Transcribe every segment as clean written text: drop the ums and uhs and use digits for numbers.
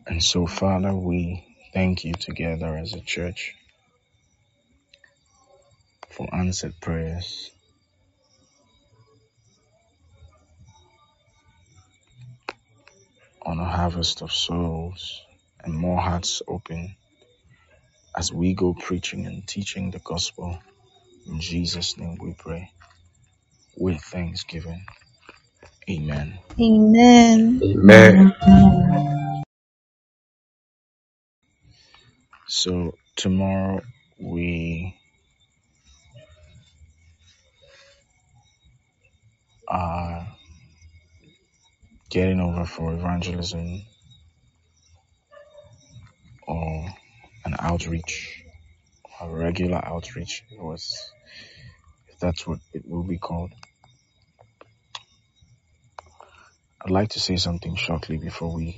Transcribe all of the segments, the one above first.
And so, Father, we thank you together as a church for answered prayers, on a harvest of souls, and more hearts open as we go preaching and teaching the gospel. In Jesus' name we pray with thanksgiving. Amen. Amen. Amen. So tomorrow we are getting over for evangelism or an outreach, a regular outreach, if that's what it will be called. I'd like to say something shortly before we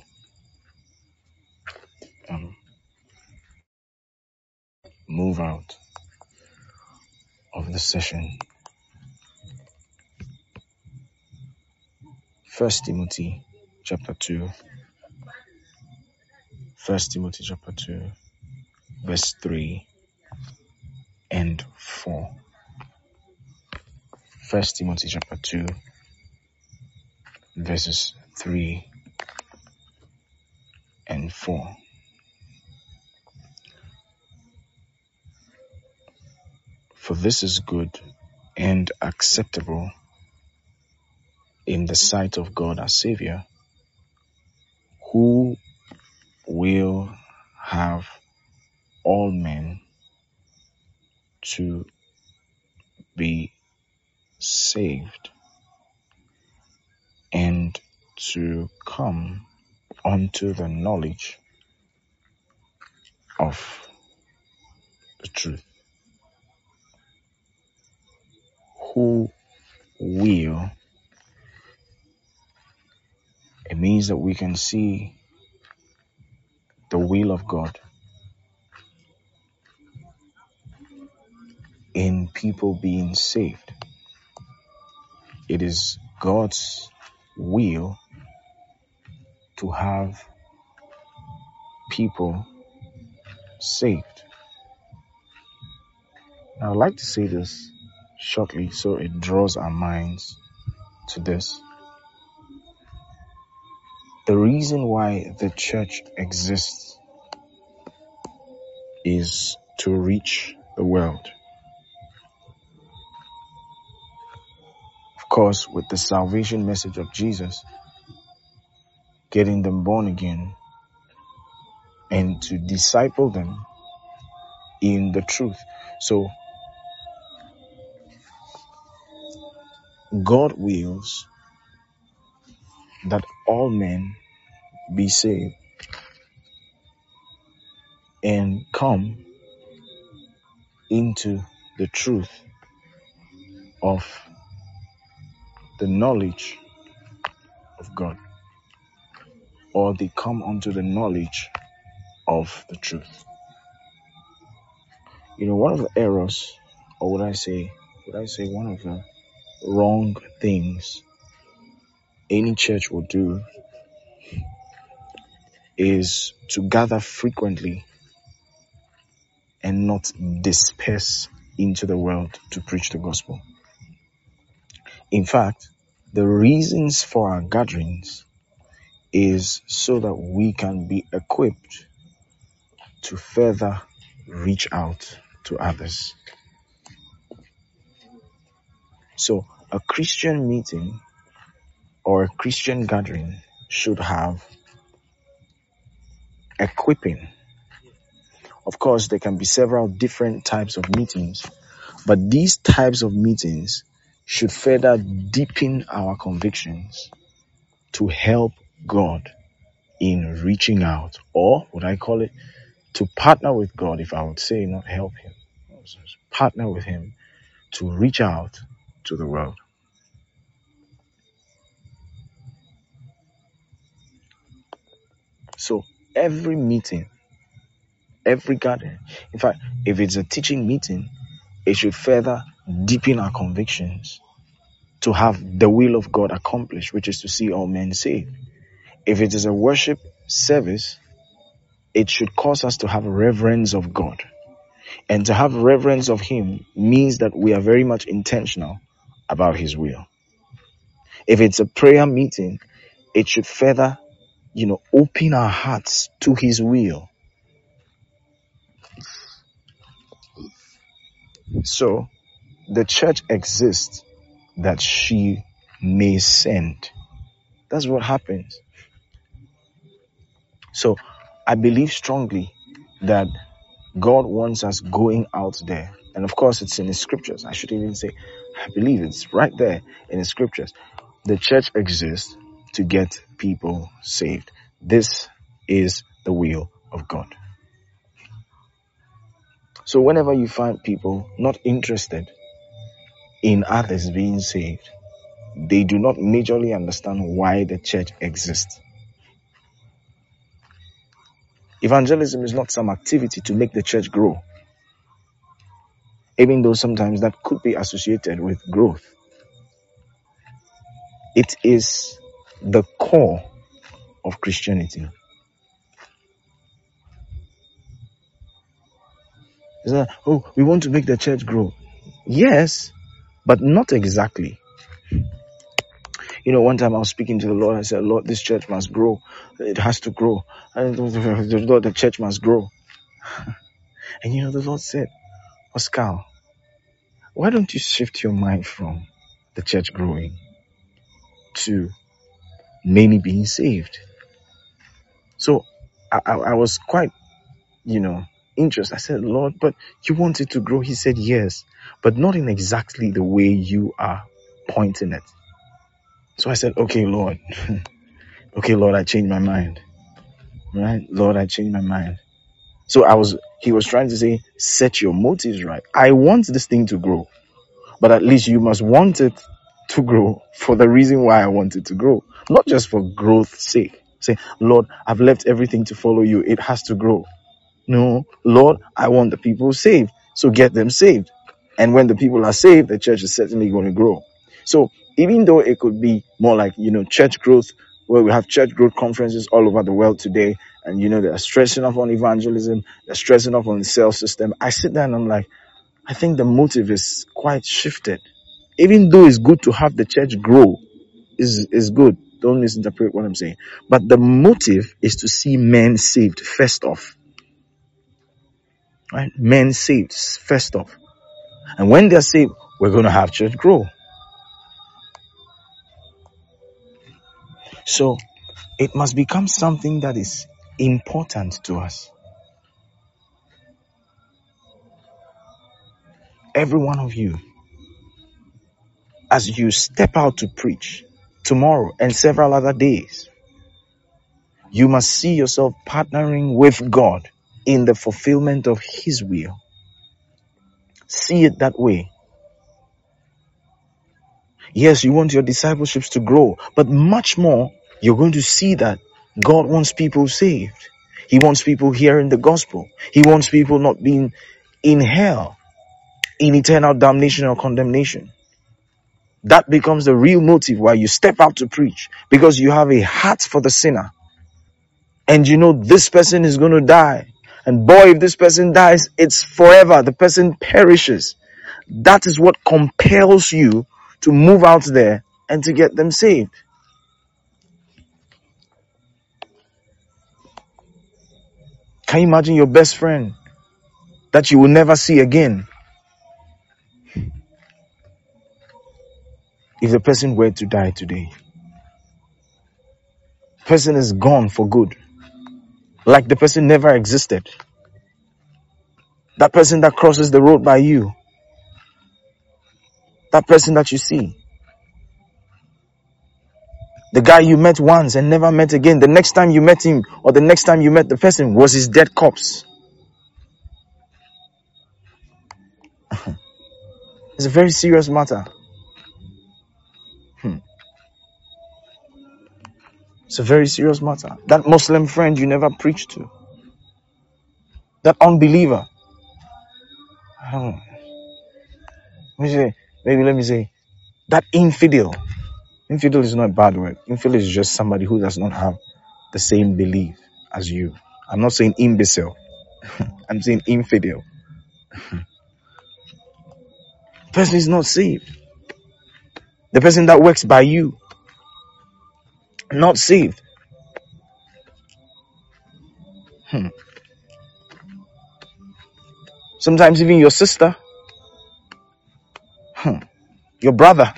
move out of the session. 1 Timothy chapter 2, verse 3 and 4. 1 Timothy chapter 2, verses 3 and 4. For this is good and acceptable in the sight of God our Savior, who will have all men to be saved and to come unto the knowledge of the truth. Who will, it means that we can see the will of God in people being saved. It is God's will to have people saved. Now, I'd like to say this shortly so it draws our minds to this. The reason why the church exists is to reach the world. Of course, with the salvation message of Jesus, getting them born again and to disciple them in the truth. So God wills that all men be saved and come into the truth of the knowledge of God, or they come unto the knowledge of the truth. You know, one of the errors, or would I say one of the wrong things any church will do is to gather frequently and not disperse into the world to preach the gospel. In fact, the reasons for our gatherings is so that we can be equipped to further reach out to others. So a Christian meeting or a Christian gathering should have equipping. Of course, there can be several different types of meetings, but these types of meetings should further deepen our convictions to help God in reaching out, or would I call it to partner with God, if I would say, not help him, partner with him to reach out to the world. So every meeting, every gathering, in fact, if it's a teaching meeting, it should further deepen our convictions to have the will of God accomplished, which is to see all men saved. If it is a worship service, it should cause us to have reverence of God. And to have reverence of Him means that we are very much intentional about His will. If it's a prayer meeting, it should further, open our hearts to His will. So, the church exists that she may send. That's what happens. So, I believe strongly that God wants us going out there. And of course, it's in His scriptures. I should even say, I believe it's right there in His scriptures. The church exists to get people saved. This is the will of God. So whenever you find people not interested in others being saved, they do not majorly understand why the church exists. Evangelism is not some activity to make the church grow, even though sometimes that could be associated with growth. It is the core of Christianity. It's like, we want to make the church grow. Yes, but not exactly. One time I was speaking to the Lord. I said, Lord, this church must grow. It has to grow. And Lord, the church must grow. And the Lord said, Oscar, why don't you shift your mind from the church growing to many being saved? So I was quite, interested. I said, Lord, but you want it to grow? He said, yes, but not in exactly the way you are pointing it. So I said, okay, Lord. Okay, Lord, I changed my mind. Right? Lord, I changed my mind. So he was trying to say, set your motives right. I want this thing to grow, but at least you must want it to grow for the reason why I want it to grow, not just for growth's sake. Say, Lord, I've left everything to follow you. It has to grow. No, Lord, I want the people saved. So get them saved. And when the people are saved, the church is certainly going to grow. So even though it could be more like, church growth, where we have church growth conferences all over the world today, and, they're stressing up on evangelism, they're stressing up on the sales system. I sit there and I'm like, I think the motive is quite shifted. Even though it's good to have the church grow, is good. Don't misinterpret what I'm saying. But the motive is to see men saved first off. Right? Men saved first off. And when they're saved, we're going to have church grow. So it must become something that is important to us. Every one of you, as you step out to preach tomorrow and several other days, you must see yourself partnering with God in the fulfillment of His will. See it that way. Yes, you want your discipleships to grow, but much more, you're going to see that God wants people saved. He wants people hearing the gospel. He wants people not being in hell, in eternal damnation or condemnation. That becomes the real motive why you step out to preach, because you have a heart for the sinner. And this person is going to die. And boy, if this person dies, it's forever. The person perishes. That is what compels you to move out there and to get them saved. Can you imagine your best friend that you will never see again? If the person were to die today, the person is gone for good. Like the person never existed. That person that crosses the road by you. That person that you see. The guy you met once and never met again. The next time you met him or the next time you met the person was his dead corpse. It's a very serious matter. It's a very serious matter. That Muslim friend you never preached to. That unbeliever. Let me say, that infidel. Infidel is not a bad word. Infidel is just somebody who does not have the same belief as you. I'm not saying imbecile. I'm saying infidel. The person is not saved. The person that works by you, not saved. Sometimes even your sister, your brother.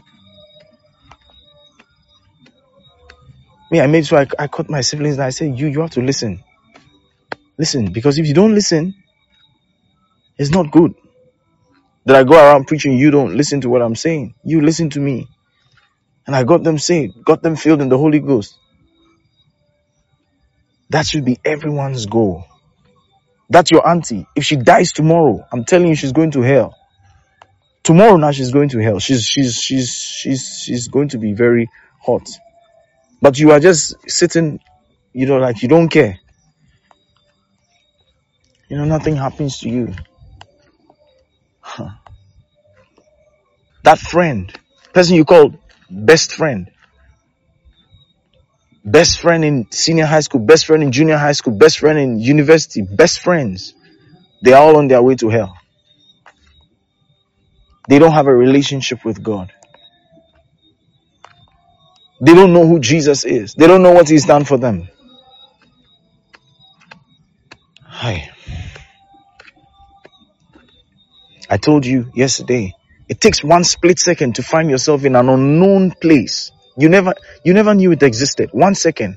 Me, I made sure I caught my siblings and I said, you have to listen. Listen, because if you don't listen, it's not good. That I go around preaching, you don't listen to what I'm saying. You listen to me. And I got them saved, got them filled in the Holy Ghost. That should be everyone's goal. That's your auntie. If she dies tomorrow, I'm telling you, she's going to hell. Tomorrow now she's going to hell. She's going to be very hot. But you are just sitting, like you don't care. Nothing happens to you. That friend, person you call best friend in senior high school, best friend in junior high school, best friend in university, best friends, they are all on their way to hell. They don't have a relationship with God. They don't know who Jesus is. They don't know what he's done for them. Hi. I told you yesterday, it takes one split second to find yourself in an unknown place. You never knew it existed. 1 second.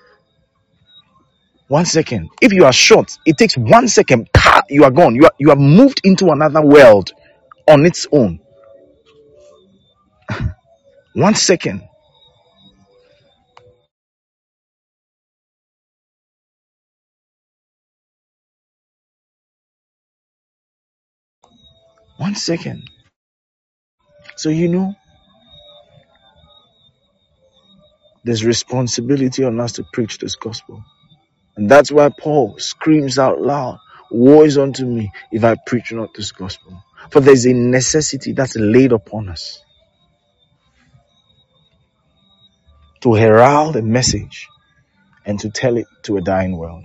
1 second. If you are short, it takes 1 second. You are gone. You have moved into another world on its own. 1 second. One second. So there's responsibility on us to preach this gospel. And that's why Paul screams out loud, woe is unto me if I preach not this gospel. For there's a necessity that's laid upon us to herald a message and to tell it to a dying world.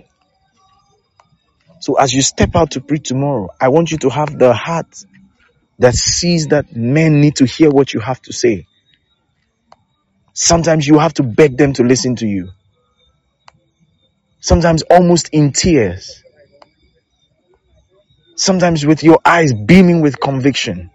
So as you step out to preach tomorrow, I want you to have the heart that sees that men need to hear what you have to say. Sometimes you have to beg them to listen to you. Sometimes almost in tears. Sometimes with your eyes beaming with conviction.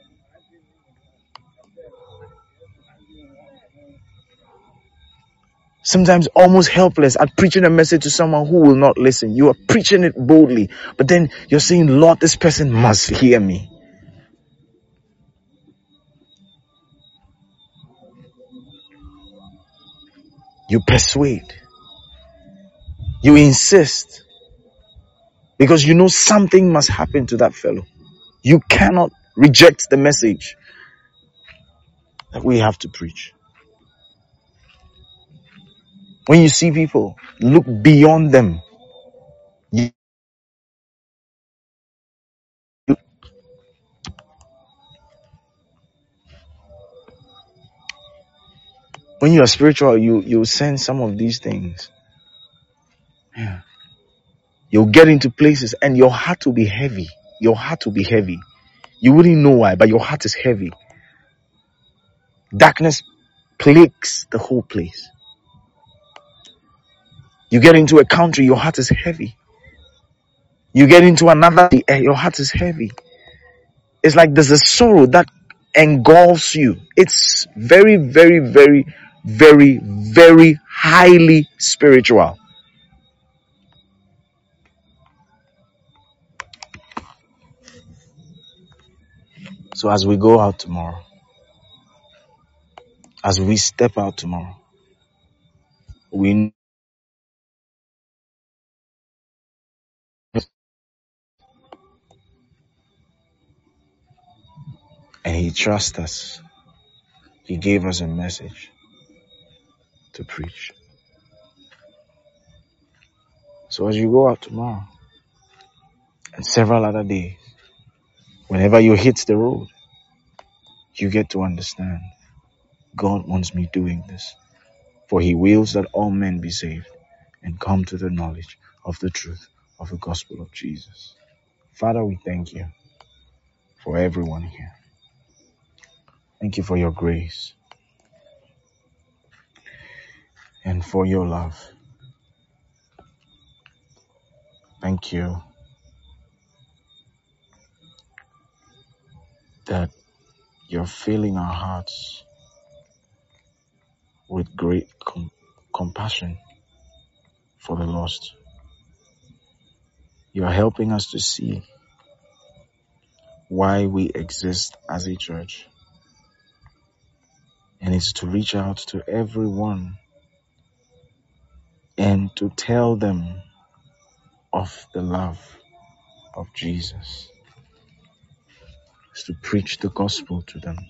Sometimes almost helpless at preaching a message to someone who will not listen. You are preaching it boldly, but then you're saying, Lord, this person must hear me. You persuade. You insist. Because you know something must happen to that fellow. You cannot reject the message that we have to preach. When you see people, look beyond them. When you are spiritual, you sense some of these things. Yeah. You'll get into places and your heart will be heavy. Your heart will be heavy. You wouldn't know why, but your heart is heavy. Darkness plagues the whole place. You get into a country, your heart is heavy. You get into another, your heart is heavy. It's like there's a sorrow that engulfs you. It's very, very, very, very, very highly spiritual. So as we go out tomorrow, as we step out tomorrow, we and he trusts us. He gave us a message to preach. So as you go out tomorrow and several other days, whenever you hit the road, you get to understand God wants me doing this, for he wills that all men be saved and come to the knowledge of the truth of the gospel of Jesus. Father, we thank you for everyone here. Thank you for your grace and for your love. Thank you that you're filling our hearts with great compassion for the lost. You are helping us to see why we exist as a church. And it's to reach out to everyone and to tell them of the love of Jesus. It's to preach the gospel to them.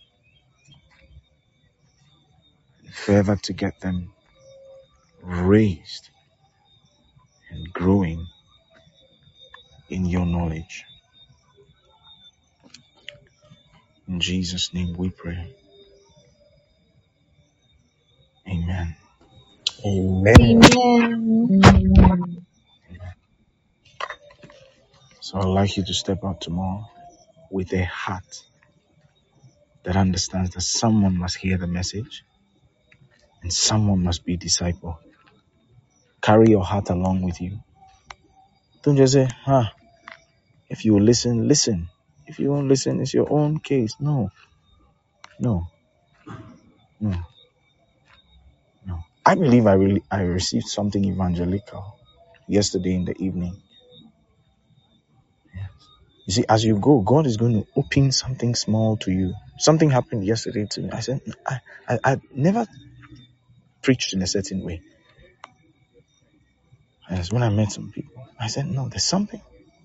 Further to get them raised and growing in your knowledge. In Jesus' name we pray. Amen. Amen. Amen. So I'd like you to step out tomorrow with a heart that understands that someone must hear the message and someone must be discipled. Carry your heart along with you. Don't just say, if you will listen, listen. If you won't listen, it's your own case. No. I believe I received something evangelical yesterday in the evening. Yes. You see, as you go, God is going to open something small to you. Something happened yesterday to me. I said, I never preached in a certain way. Yes, when I met some people, I said, no, there's something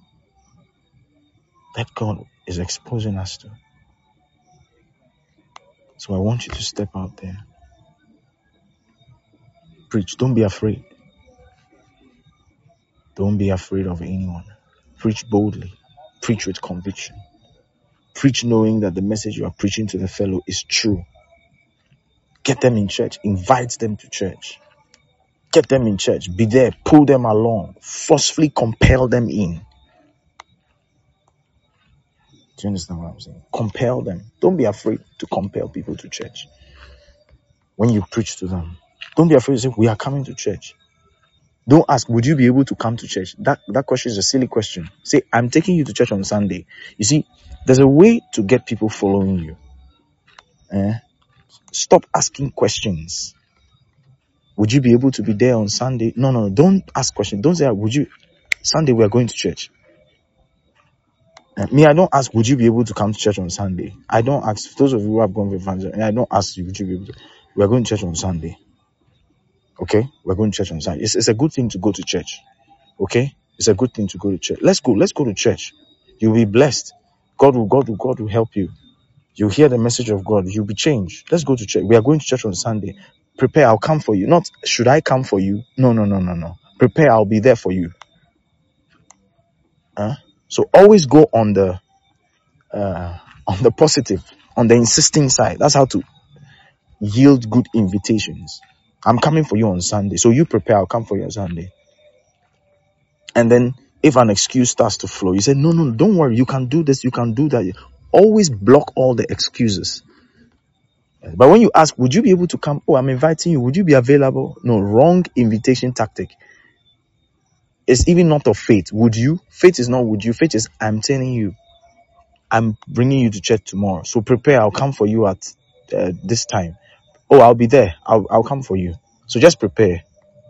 that God is exposing us to. So I want you to step out there. Preach. Don't be afraid. Don't be afraid of anyone. Preach boldly. Preach with conviction. Preach knowing that the message you are preaching to the fellow is true. Get them in church. Invite them to church. Get them in church. Be there. Pull them along. Forcefully compel them in. Do you understand what I'm saying? Compel them. Don't be afraid to compel people to church. When you preach to them, don't be afraid to say, we are coming to church. Don't ask, would you be able to come to church? That question is a silly question. Say, I'm taking you to church on Sunday. You see, there's a way to get people following you. Stop asking questions. Would you be able to be there on Sunday? No, don't ask questions. Don't say, Sunday we are going to church. Me, I don't ask, would you be able to come to church on Sunday? I don't ask, those of you who have gone for evangelism, I don't ask you, would you be able to? We are going to church on Sunday. Okay? We're going to church on Sunday. It's a good thing to go to church. Okay? It's a good thing to go to church. Let's go to church. You'll be blessed. God will help you. You hear the message of God. You'll be changed. Let's go to church. We are going to church on Sunday. Prepare. I'll come for you. Not, should I come for you? No. Prepare. I'll be there for you. So always go on the positive, on the insisting side. That's how to yield good invitations. I'm coming for you on Sunday. So you prepare. I'll come for you on Sunday. And then if an excuse starts to flow, you say, no, don't worry. You can do this. You can do that. Always block all the excuses. But when you ask, would you be able to come? Oh, I'm inviting you. Would you be available? No, wrong invitation tactic. It's even not of faith. Would you? Faith is not would you. Faith is I'm telling you. I'm bringing you to church tomorrow. So prepare. I'll come for you at this time. Oh, I'll be there. I'll come for you. So just prepare.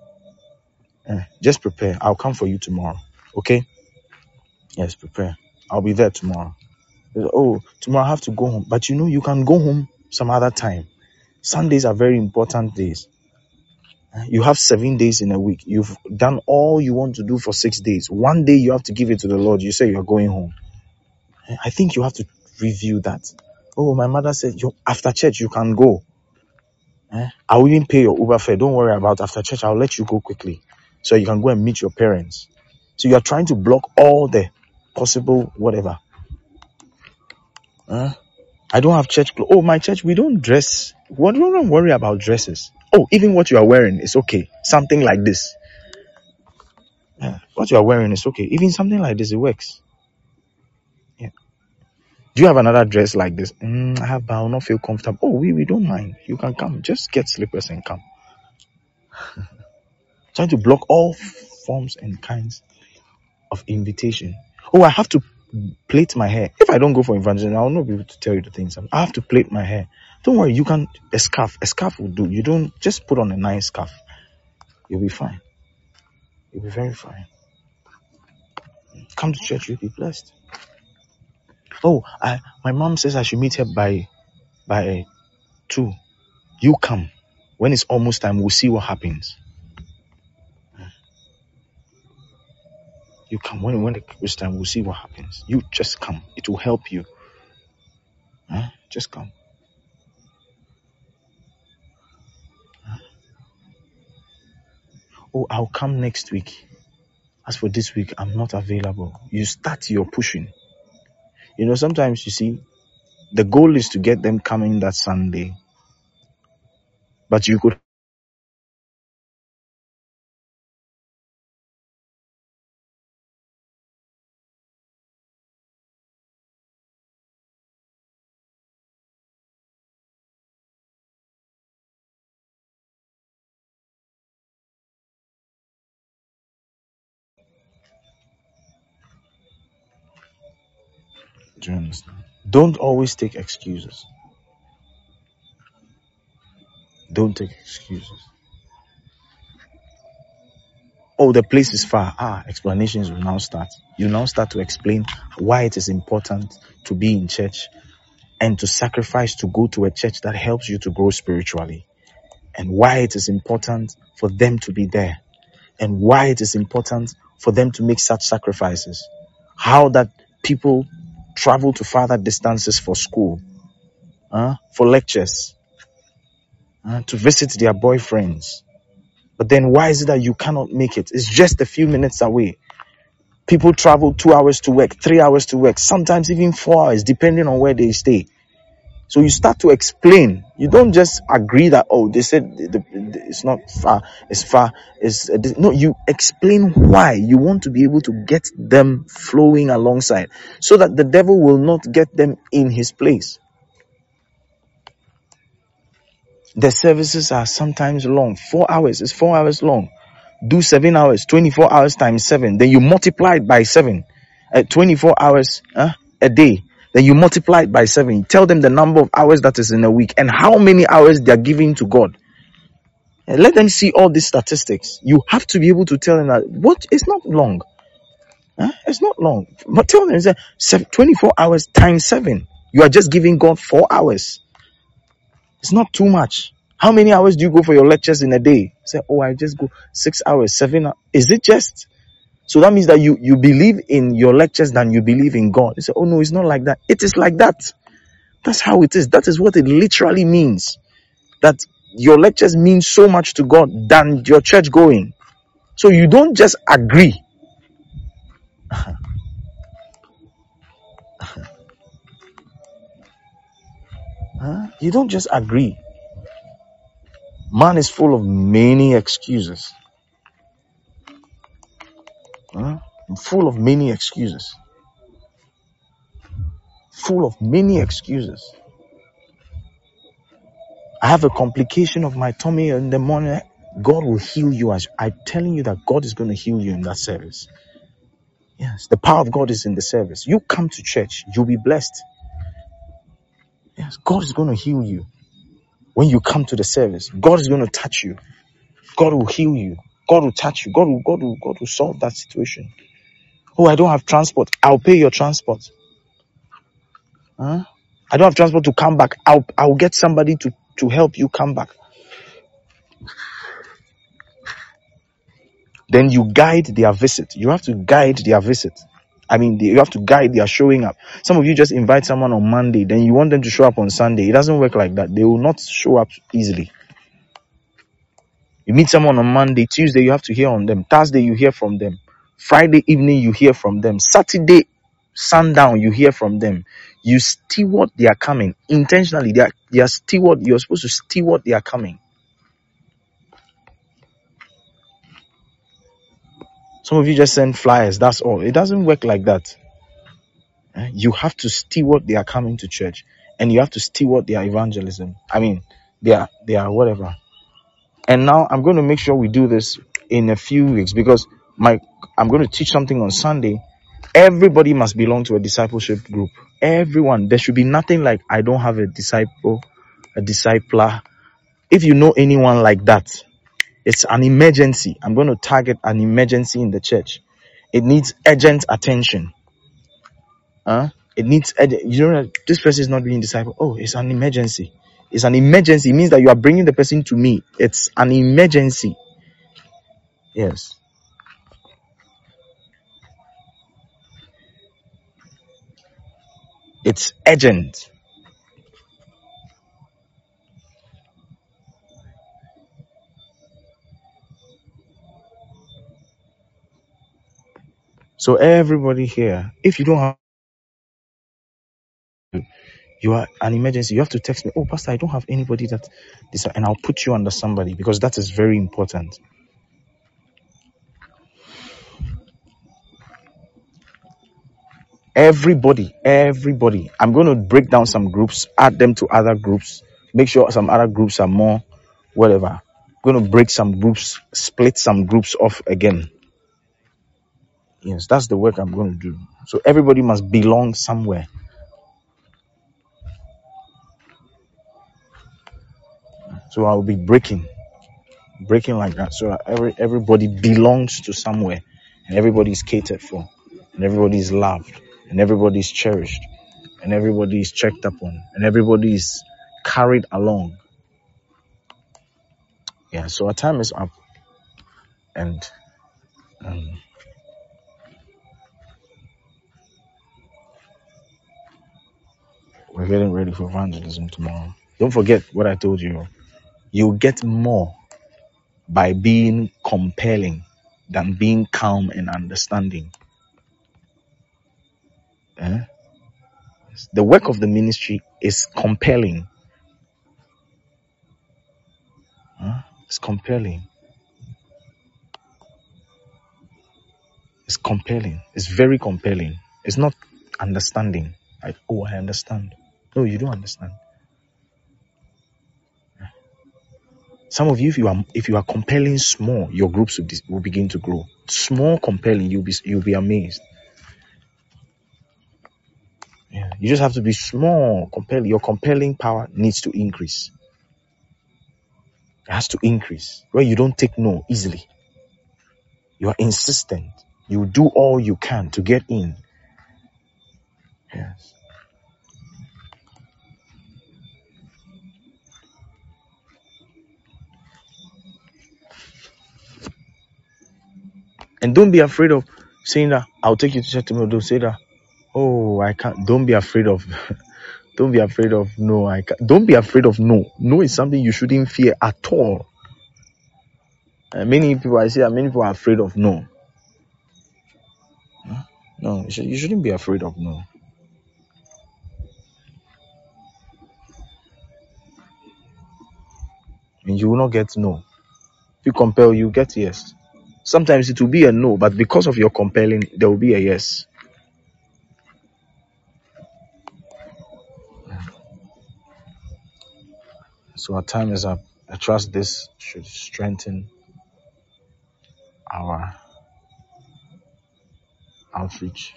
Just prepare. I'll come for you tomorrow. Okay? Yes, prepare. I'll be there tomorrow. Oh, tomorrow I have to go home. But you can go home some other time. Sundays are very important days. You have 7 days in a week. You've done all you want to do for 6 days. One day you have to give it to the Lord. You say you're going home. I think you have to review that. Oh, my mother said, after church you can go. I'll even pay your Uber fare. Don't worry about after church. I'll let you go quickly so you can go and meet your parents. So you are trying to block all the possible whatever. I don't have church clothes. Oh, my church, we don't dress. Don't worry about dresses. Oh, even what you are wearing is okay. Something like this. What you are wearing is okay. Even something like this, it works. Yeah. Do you have another dress like this? I have, but I will not feel comfortable. Oh, we don't mind. You can come. Just get slippers and come. Trying to block all forms and kinds of invitation. Oh, I have to plait my hair. If I don't go for evangelism, I will not be able to tell you the things. I have to plait my hair. Don't worry, you can, a scarf will do. You don't, just put on a nice scarf. You'll be fine. You'll be very fine. Come to church, you'll be blessed. Oh, my mom says I should meet her by 2. You come. When it's almost time, we'll see what happens. You come. When it's time, we'll see what happens. You just come. It will help you. Just come. Oh, I'll come next week. As for this week, I'm not available. You start your pushing. You know, sometimes you see, the goal is to get them coming that Sunday. But you could. Do you understand? Don't always take excuses. Don't take excuses. Oh, the place is far. Explanations will now start. You now start to explain why it is important to be in church and to sacrifice to go to a church that helps you to grow spiritually, and why it is important for them to be there, and why it is important for them to make such sacrifices. How that people travel to farther distances for school, for lectures, to visit their boyfriends. But then why is it that you cannot make it? It's just a few minutes away. People travel 2 hours to work, 3 hours to work, sometimes even 4 hours, depending on where they stay. So you start to explain. You don't just agree that, oh, they said it's not far, it's far. No, you explain why you want to be able to get them flowing alongside, so that the devil will not get them in his place. The services are sometimes long. 4 hours is 4 hours long. Do 7 hours, 24 hours times 7. Then you multiply it by 7. 24 hours a day. Then you multiply it by 7. Tell them the number of hours that is in a week and how many hours they are giving to God. And let them see all these statistics. You have to be able to tell them that it's not long. It's not long. But tell them 24 hours times 7. You are just giving God 4 hours. It's not too much. How many hours do you go for your lectures in a day? Say, oh, I just go 6 hours, 7 hours. Is it just? So that means that you believe in your lectures than you believe in God. You say, oh no, it's not like that. It is like that. That's how it is. That is what it literally means. That your lectures mean so much to God than your church going. So you don't just agree. You don't just agree. Man is full of many excuses. Full of many excuses. Full of many excuses. I have a complication of my tummy in the morning. God will heal you. As I'm telling you that God is going to heal you in that service. Yes, the power of God is in the service. You come to church, you'll be blessed. Yes, God is going to heal you. When you come to the service, God is going to touch you. God will heal you. God will touch you. God will solve that situation. Oh, I don't have transport. I'll pay your transport. I don't have transport to come back. I'll get somebody to help you come back. Then you guide their visit. You have to guide their visit. You have to guide their showing up. Some of you just invite someone on Monday, then you want them to show up on Sunday. It doesn't work like that. They will not show up easily. You meet someone on Monday, Tuesday, you have to hear on them. Thursday, you hear from them. Friday evening, you hear from them. Saturday, sundown, you hear from them. You steward their coming. Intentionally, they are steward. You're supposed to steward their coming. Some of you just send flyers, that's all. It doesn't work like that. You have to steward their coming to church, and you have to steward their evangelism. I mean, their whatever. And now I'm going to make sure we do this in a few weeks, because I'm going to teach something on Sunday. Everybody must belong to a discipleship group. Everyone. There should be nothing like, I don't have a discipler. If you know anyone like that, it's an emergency. I'm going to target an emergency in the church. It needs urgent attention. It needs urgent. You know, this person is not being discipled. Oh, it's an emergency. It's an emergency. It means that you are bringing the person to me. It's an emergency. Yes. It's urgent. So everybody here, if you don't have, you are an emergency, you have to text me. Oh, Pastor, I don't have anybody that this, and I'll put you under somebody, because that is very important. Everybody. I'm going to break down some groups, add them to other groups, make sure some other groups are more, whatever. I'm going to break some groups, split some groups off again. Yes, that's the work I'm going to do. So everybody must belong somewhere. So I'll be breaking like that. So everybody belongs to somewhere, and everybody is catered for, and everybody is loved, and everybody is cherished, and everybody is checked upon, and everybody is carried along. Yeah. So our time is up, and we're getting ready for evangelism tomorrow. Don't forget what I told you. You'll get more by being compelling than being calm and understanding. The work of the ministry is compelling. It's compelling. It's compelling. It's very compelling. It's not understanding. Like, oh, I understand. No, you don't understand. Some of you, if you are compelling small, your groups will begin to grow. Small compelling, you'll be amazed. Yeah, you just have to be small, compelling. Your compelling power needs to increase. It has to increase. Where you don't take no easily. You are insistent. You do all you can to get in. Yes. And don't be afraid of saying that I'll take you to church tomorrow. Don't say that. Oh, I can't. Don't be afraid of. Don't be afraid of no. I can't. Don't be afraid of no. No is something you shouldn't fear at all. Many people, I see that many people are afraid of no. No, you shouldn't be afraid of no. And you will not get no. If you compel, you get yes. Sometimes it will be a no, but because of your compelling, there will be a yes. So our time is up. I trust this should strengthen our outreach.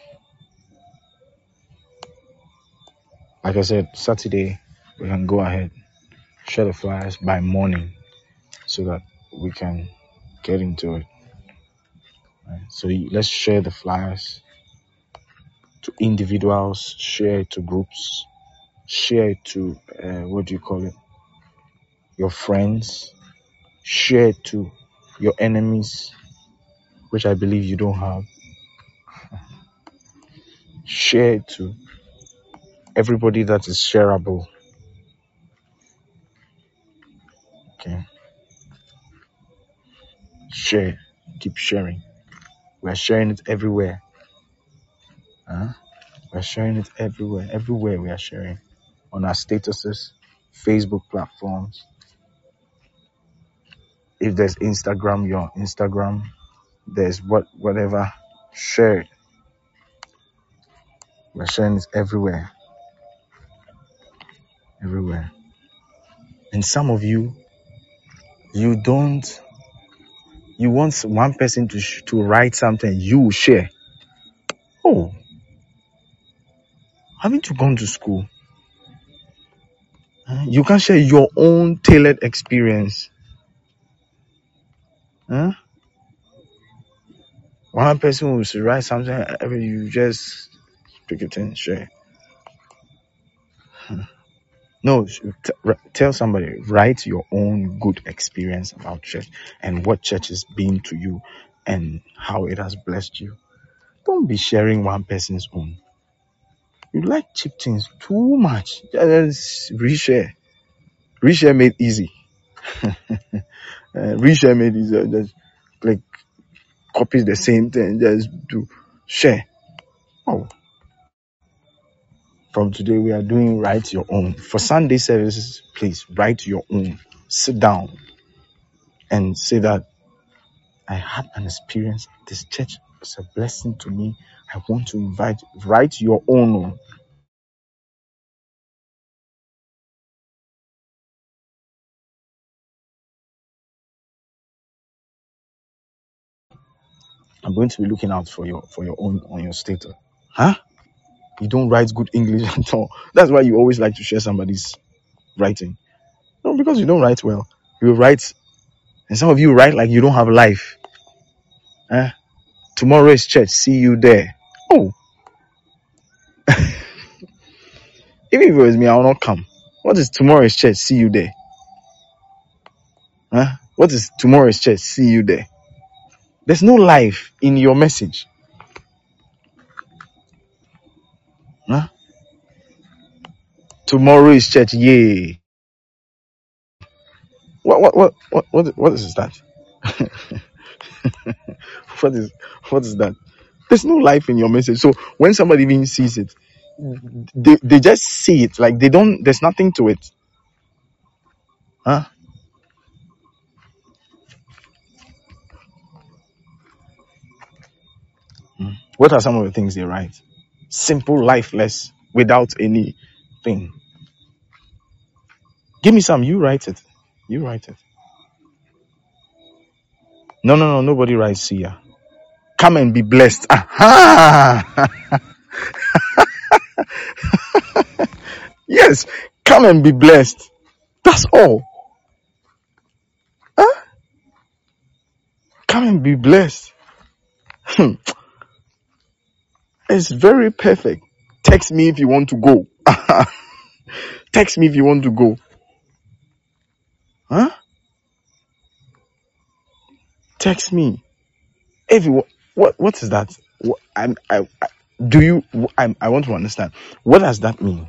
Like I said, Saturday, we can go ahead, share the flyers by morning so that we can get into it. Right? So let's share the flyers to individuals, share it to groups, share it to, what do you call it? Your friends, share it to your enemies, which I believe you don't have. Share it to everybody that is shareable. Okay. Share. Keep sharing. We're sharing it everywhere. We're sharing it everywhere. Everywhere we are sharing. On our statuses, Facebook platforms. If there's Instagram, your Instagram. There's whatever shared. We're sharing it everywhere. Everywhere. And some of you, you want one person to write something, you will share. Oh, haven't you gone to school? You can share your own tailored experience. One person will write something, you just pick it and share. No, tell somebody, write your own good experience about church and what church has been to you and how it has blessed you. Don't be sharing one person's own. You like cheap things too much. Just reshare. Reshare made easy. Reshare made easy. Just like copy the same thing. Just do share. Oh. From today, we are doing write your own. For Sunday services, please write your own. Sit down and say that I had an experience. This church was a blessing to me. I want to write your own. I'm going to be looking out for your own on your status. Huh? You don't write good English at all. That's why you always like to share somebody's writing. No, because you don't write well. You write, and some of you write like you don't have life. Tomorrow is church. See you there. Oh, even if it was me, I will not come. What is tomorrow is church? See you there. What is tomorrow is church? See you there. There's no life in your message. Tomorrow is church. Yay. What is that? what is that? There's no life in your message. So when somebody even sees it, they just see it like there's nothing to it. What are some of the things they write? Simple, lifeless, without anything. Give me some. You write it. No. Nobody writes Sia. Come and be blessed. Aha! Yes. Come and be blessed. That's all. Come and be blessed. It's very perfect. Text me if you want to go. Text me if you want to go. Text me. If you what is that? I want to understand. What does that mean?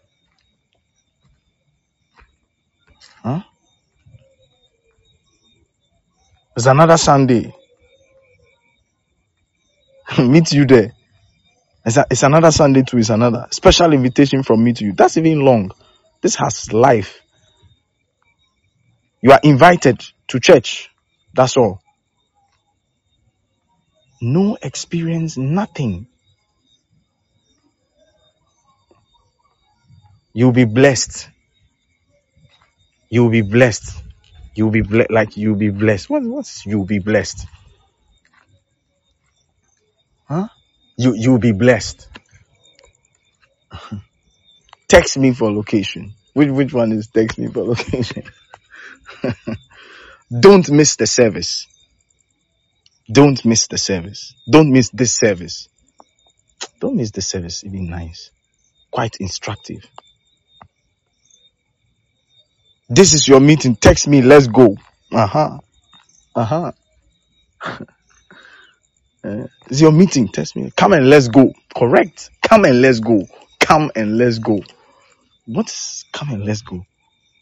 It's another Sunday. Meet you there. It's another Sunday too. It's another special invitation from me to you. That's even long. This has life. You are invited to church. That's all. No experience, nothing. You'll be blessed. You'll be blessed. You'll be blessed. You'll be blessed. What's you'll be blessed? You'll be blessed. Text me for location. Which one is text me for location? Don't miss the service. Don't miss the service. Don't miss this service. Don't miss the service. It'd be nice. Quite instructive. This is your meeting. Text me. Let's go. It's your meeting. Text me. Come and let's go. Correct. Come and let's go. Come and let's go. What's come and let's go?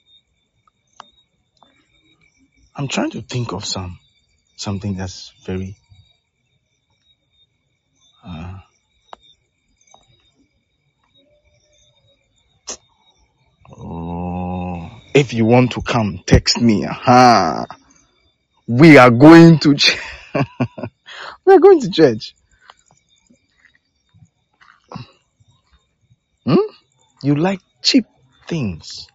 I'm trying to think of something that's very if you want to come, text me. We are going to We're going to church. You like cheap things.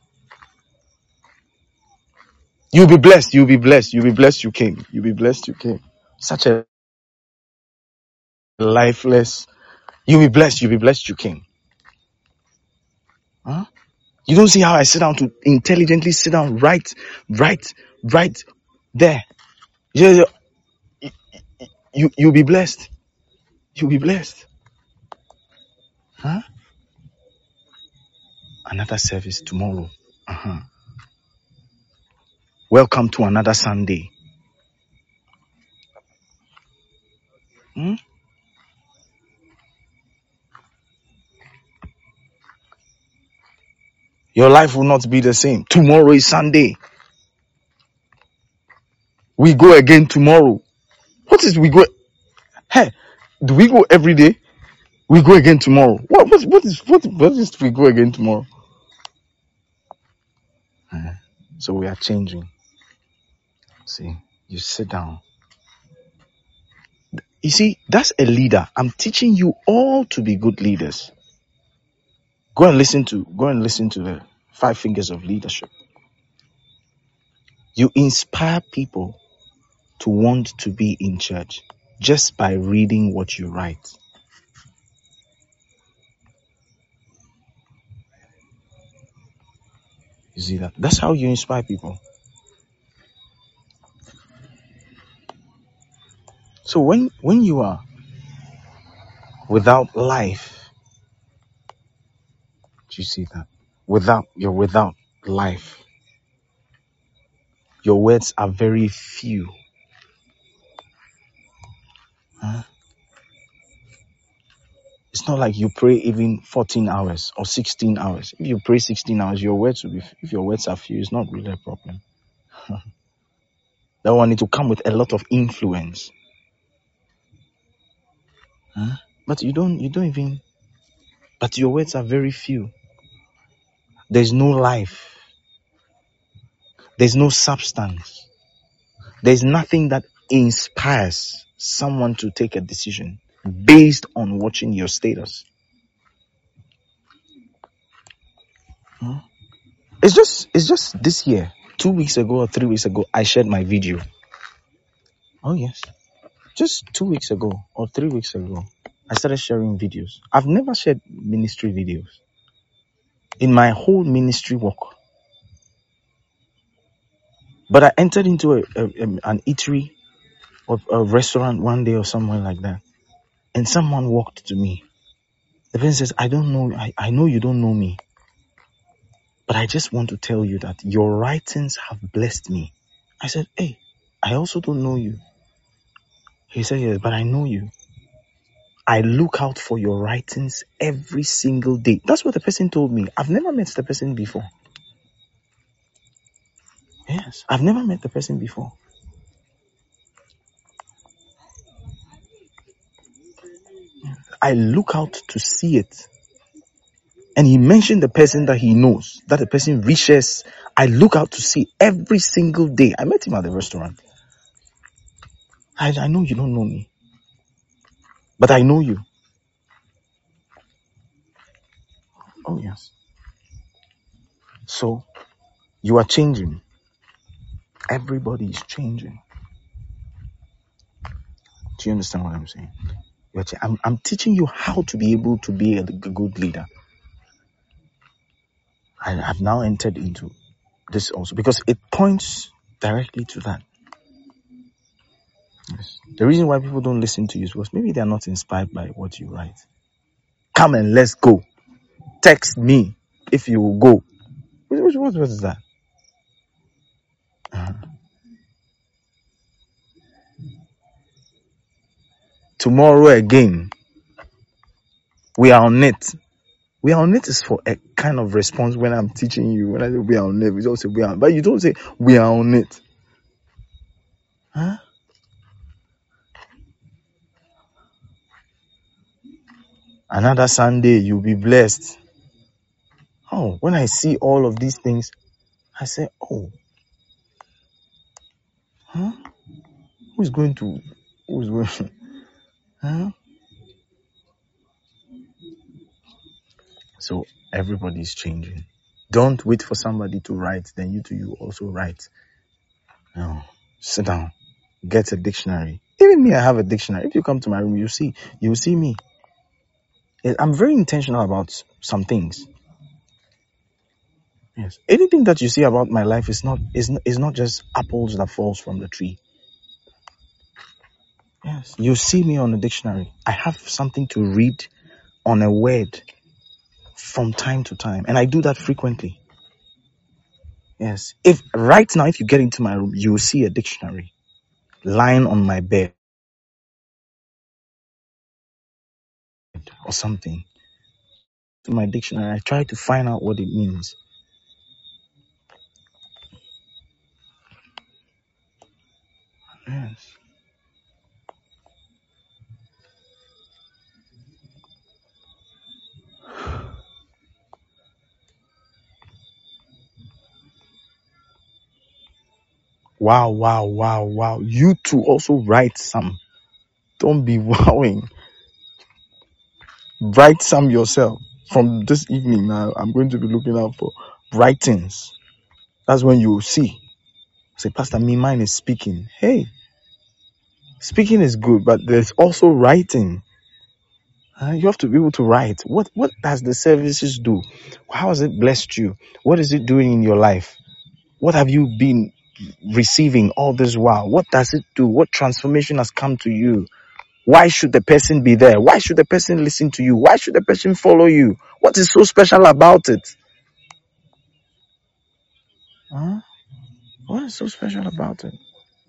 You'll be blessed. You'll be blessed. You'll be blessed. You came. You'll be blessed. You came. Such a lifeless. You'll be blessed. You'll be blessed. You came. Huh? You don't see how I sit down to intelligently sit down right there. Yeah, you'll be blessed. You'll be blessed. Huh? Another service tomorrow. Welcome to another Sunday. Your life will not be the same. Tomorrow is Sunday. We go again tomorrow. What is we go? Hey, do we go every day? We go again tomorrow. What is we go again tomorrow? So we are changing. See, you sit down. You see, that's a leader. I'm teaching you all to be good leaders. Go and listen to the 5 fingers of leadership. You inspire people to want to be in church just by reading what you write. You see that? That's how you inspire people. So when you are without life, do you see that? You're without life. Your words are very few. It's not like you pray even 14 hours or 16 hours. If you pray 16 hours, your words will be, if your words are few, it's not really a problem. That one need to come with a lot of influence. But you don't even, but your words are very few. There's no life. There's no substance. There's nothing that inspires someone to take a decision based on watching your status. It's just this year, 2 weeks ago or 3 weeks ago, I shared my video. Oh yes. Just 2 weeks ago or 3 weeks ago, I started sharing videos. I've never shared ministry videos in my whole ministry work. But I entered into an eatery or a restaurant one day or somewhere like that. And someone walked to me. The person says, I don't know, I know you don't know me. But I just want to tell you that your writings have blessed me. I said, hey, I also don't know you. He said, yes, but I know you. I look out for your writings every single day. That's what the person told me. I've never met the person before. Yes, I've never met the person before. I look out to see it. And he mentioned the person that he knows, that the person reaches. I look out to see every single day. I met him at the restaurant. I know you don't know me, but I know you. Oh, yes. So you are changing. Everybody is changing. Do you understand what I'm saying? I'm teaching you how to be able to be a good leader. I have now entered into this also because it points directly to that. Yes. The reason why people don't listen to you is because maybe they are not inspired by what you write. Come and let's go. Text me if you will go. What is that? Tomorrow again. We are on it. We are on it is for a kind of response when I'm teaching you. When I say we are on it, we don't say we are, but you don't say we are on it. Another Sunday, you'll be blessed. Oh, when I see all of these things, I say, oh, who is going to who's with? Huh? So everybody's changing. Don't wait for somebody to write, then you also write. No. Sit down. Get a dictionary. Even me, I have a dictionary. If you come to my room, you'll see me. I'm very intentional about some things. Yes. Anything that you see about my life is not just apples that falls from the tree. Yes. You see me on the dictionary. I have something to read on a word from time to time, and I do that frequently. Yes. If right now, if you get into my room, you will see a dictionary lying on my bed or something. To my dictionary, I try to find out what it means. Yes. Wow. You too also write some. Don't be wowing. Write some yourself. From this evening now, I'm going to be looking out for writings. That's when you will see. Say, Pastor, me, mine is speaking. Hey, speaking is good, but there's also writing. You have to be able to write. What does the services do? How has it blessed you? What is it doing in your life? What have you been receiving all this while? What does it do? What transformation has come to you? Why should the person be there? Why should the person listen to you? Why should the person follow you? What is so special about it? Huh? What is so special about it?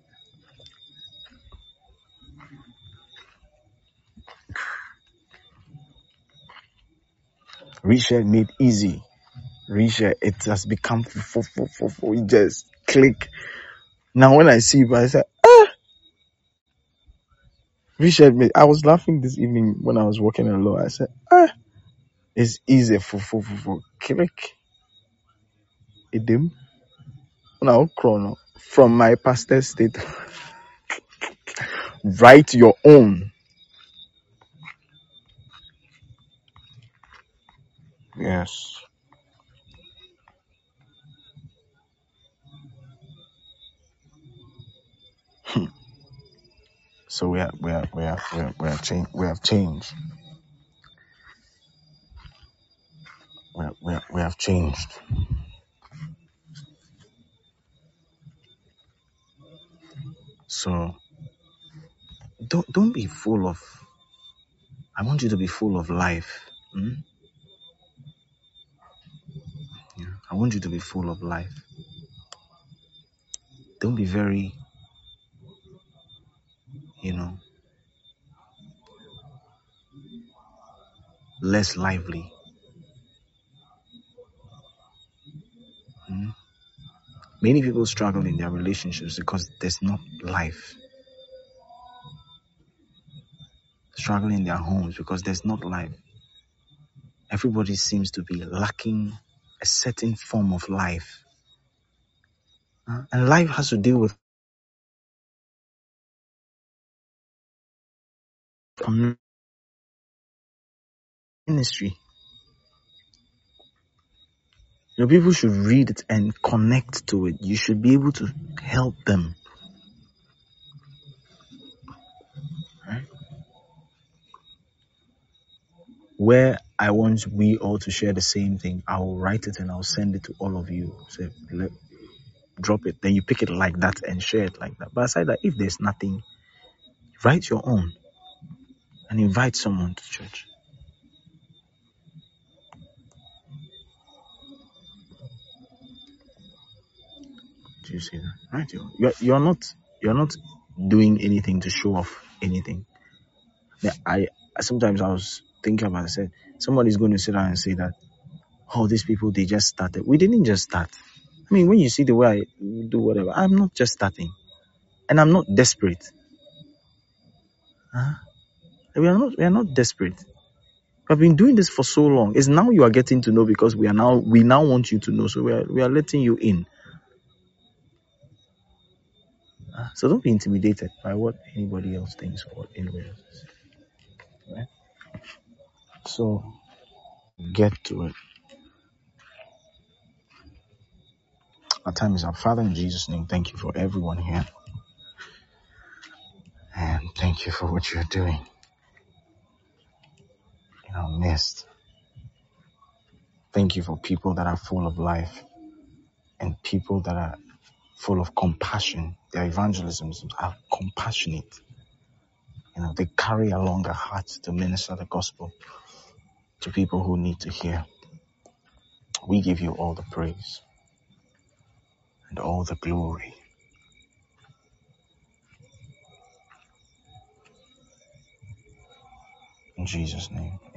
Reshare made easy. Reshare, it has become you just click. Now when I see it, I say, Reshare made. I was laughing this evening when I was walking alone. I said, it's easy for click. Idim. Now chrono. From my pastor's state. Write your own. Yes. So we have changed. We have changed. We have changed. So don't be full of. I want you to be full of life. Yeah. I want you to be full of life. Don't be very, less lively. Many people struggle in their relationships because there's not life. Struggle in their homes because there's not life. Everybody seems to be lacking a certain form of life. And life has to deal with ministry. People should read it and connect to it. You should be able to help them. Right? Where I want we all to share the same thing, I will write it and I'll send it to all of you. Say, drop it. Then you pick it like that and share it like that. But aside that, if there's nothing, write your own and invite someone to church. Do you see that? Right? You're not doing anything to show off anything. I sometimes I was thinking about it, I said, somebody's going to sit down and say that, oh, these people, they just started. We didn't just start. I mean, when you see the way I do whatever, I'm not just starting. And I'm not desperate. We are not desperate. We've been doing this for so long. It's now you are getting to know because we now want you to know. So we are letting you in. So don't be intimidated by what anybody else thinks or what anybody else says. Right? So get to it. Our time is up. Father, in Jesus' name, thank you for everyone here. And thank you for what you're doing in our midst. Thank you for people that are full of life and people that are full of compassion. Their evangelisms are compassionate. They carry along a heart to minister the gospel to people who need to hear. We give you all the praise and all the glory. In Jesus' name.